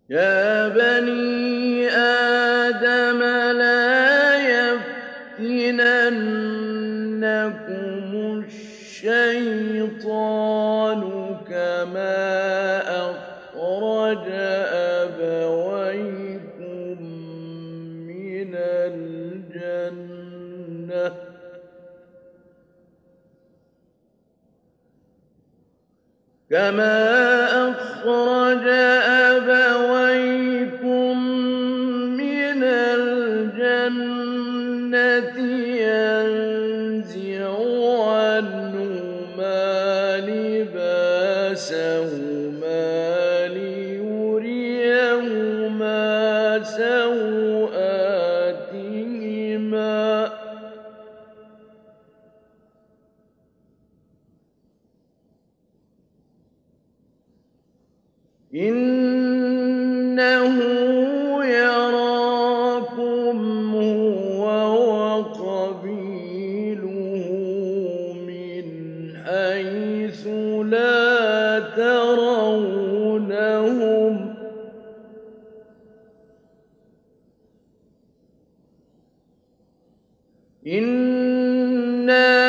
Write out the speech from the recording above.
يا بني آدم لا يفتننكم الشيطان كما أخرج أبويكم من الجنة ينزع عنهما لباسهما ليريهما سوآتهما إنه يراكم هو وقبيله من حيث لا ترونهم إنا